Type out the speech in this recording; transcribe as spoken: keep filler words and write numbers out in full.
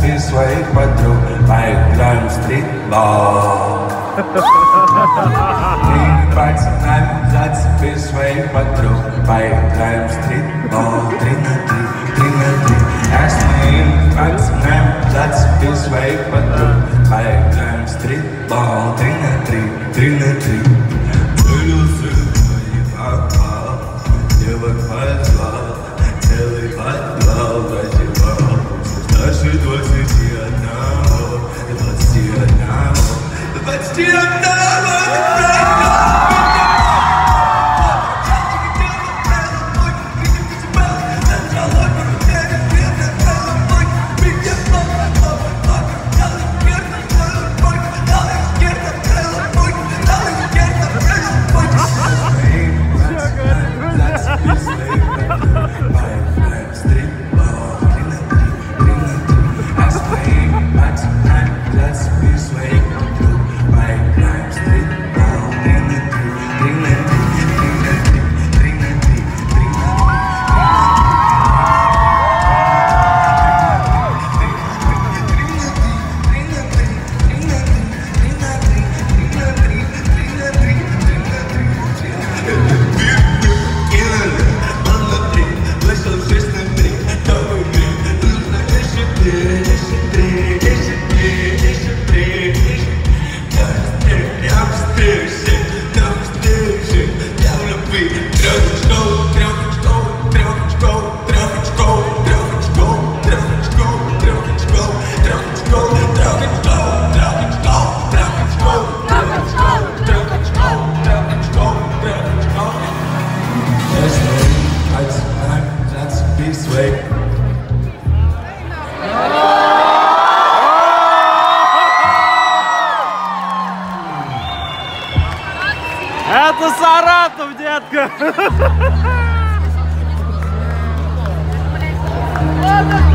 зацепи своих подруг, поиграем в стритбол. Три пальца нами, зацепи своих подруг, поиграем в стритбол. Три на три, три на три. Я с моими пальцами, зацепи своих подруг, поиграем в стритбол. Три на три, три на три. Целился, но не попал, девок позвал, целый подвал зазевал. Старше двадцати одного, двадцати одного, двадцати одного. Это Саратов, детка!